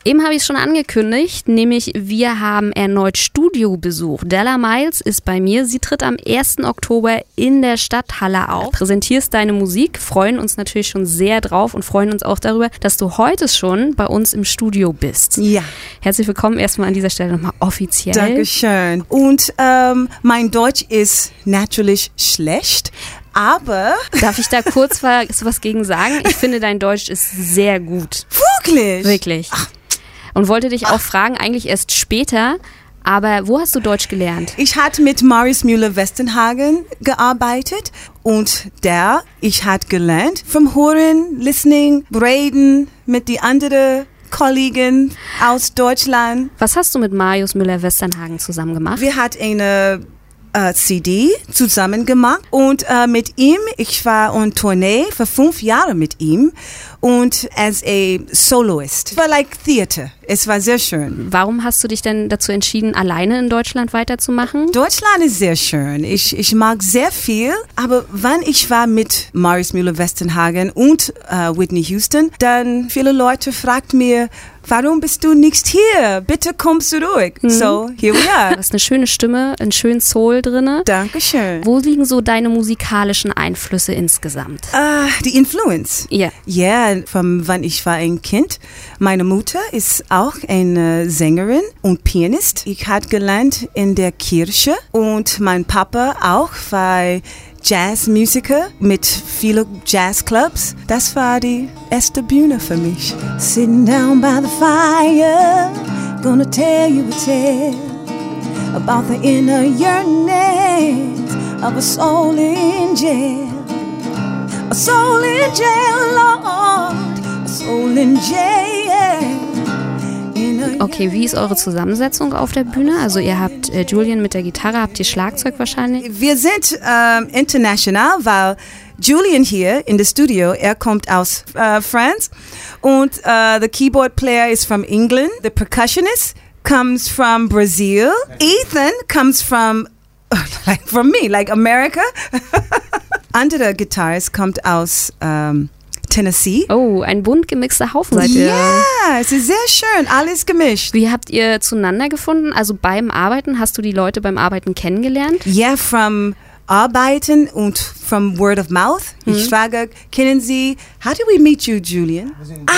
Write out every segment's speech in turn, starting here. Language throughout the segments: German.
Eben habe ich es schon angekündigt, nämlich wir haben erneut Studiobesuch. Della Miles ist bei mir. Sie tritt am 1. Oktober in der Stadthalle auf. Du präsentierst deine Musik, freuen uns natürlich schon sehr drauf und freuen uns auch darüber, dass du heute schon bei uns im Studio bist. Ja. Herzlich willkommen erstmal an dieser Stelle nochmal offiziell. Dankeschön. Und mein Deutsch ist natürlich schlecht. Aber... Darf ich da kurz was gegen sagen? Ich finde, dein Deutsch ist sehr gut. Wirklich? Wirklich. Ach. Und wollte dich auch fragen, eigentlich erst später, aber wo hast du Deutsch gelernt? Ich hatte mit Marius Müller-Westernhagen gearbeitet und ich hatte gelernt vom Hören, Listening, Reden mit den anderen Kollegen aus Deutschland. Was hast du mit Marius Müller-Westernhagen zusammen gemacht? Wir hatten eine CD zusammen gemacht und mit ihm, ich war on Tournee für 5 Jahre mit ihm und als a Soloist. Es war like Theater. Es war sehr schön. Warum hast du dich denn dazu entschieden, alleine in Deutschland weiterzumachen? Deutschland ist sehr schön. Ich mag sehr viel, aber wenn ich war mit Marius Müller-Westernhagen und Whitney Houston, dann viele Leute fragten mir, warum bist du nicht hier? Bitte komm zurück. So, here we are. Du hast eine schöne Stimme, einen schönen Soul drinne. Dankeschön. Wo liegen so deine musikalischen Einflüsse insgesamt? Die Influence. Ja. Ja, von wann ich war ein Kind. Meine Mutter ist auch eine Sängerin und Pianist. Ich hatte gelernt in der Kirche und mein Papa auch war Jazzmusiker mit vielen Jazzclubs. Das war die erste Bühne für mich. Sitting down by the fire, gonna tell you a tale about the inner yearnings of a soul in jail. A soul in jail, Lord, a soul in jail. Okay, wie ist eure Zusammensetzung auf der Bühne? Also ihr habt Julian mit der Gitarre, habt ihr Schlagzeug wahrscheinlich? Wir sind international, weil Julian hier in the Studio, kommt aus France und the keyboard player is from England. The percussionist comes from Brazil. Ethan comes from me, like America. Andere Gitarrist kommt aus Tennessee. Oh, ein bunt gemixter Haufen seid ihr. Ja, es ist sehr schön, alles gemischt. Wie habt ihr zueinander gefunden? Also beim Arbeiten, hast du die Leute beim Arbeiten kennengelernt? Ja, vom Arbeiten und from word of mouth. Ich frage, kennen Sie, how did we meet you, Julian?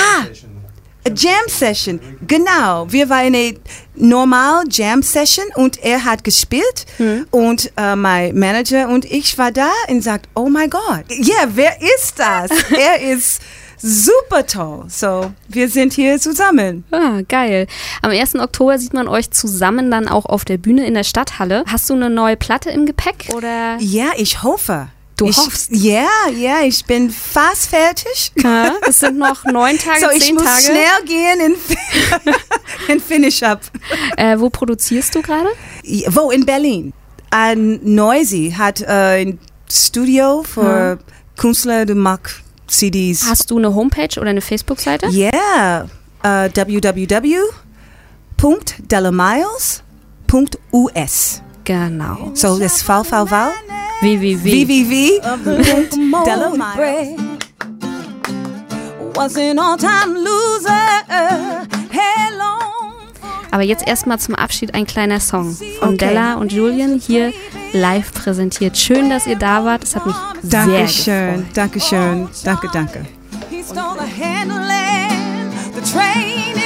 A Jam Session, genau. Wir waren in eine normal Jam Session und er hat gespielt und mein Manager und ich war da und sagt, oh my God, ja, wer ist das? Er ist super toll. So, wir sind hier zusammen. Ah, geil. Am 1. Oktober sieht man euch zusammen dann auch auf der Bühne in der Stadthalle. Hast du eine neue Platte im Gepäck? Oder? Ja, ich hoffe. Du hoffst? Ja, ich bin fast fertig. Ja, es sind noch 9 Tage, 10 Tage. So, ich muss schnell gehen und finish up. Wo produzierst du gerade? Wo? In Berlin. Noisy hat ein Studio für Künstler, die mag CDs. Hast du eine Homepage oder eine Facebook-Seite? Ja, www.delamiles.us. Genau. So, das www. www.delamiles. Aber jetzt erstmal zum Abschied ein kleiner Song von Della und Julian hier live präsentiert. Schön, dass ihr da wart. Es hat mich sehr gefreut. Dankeschön. Danke. He stole the handle and the train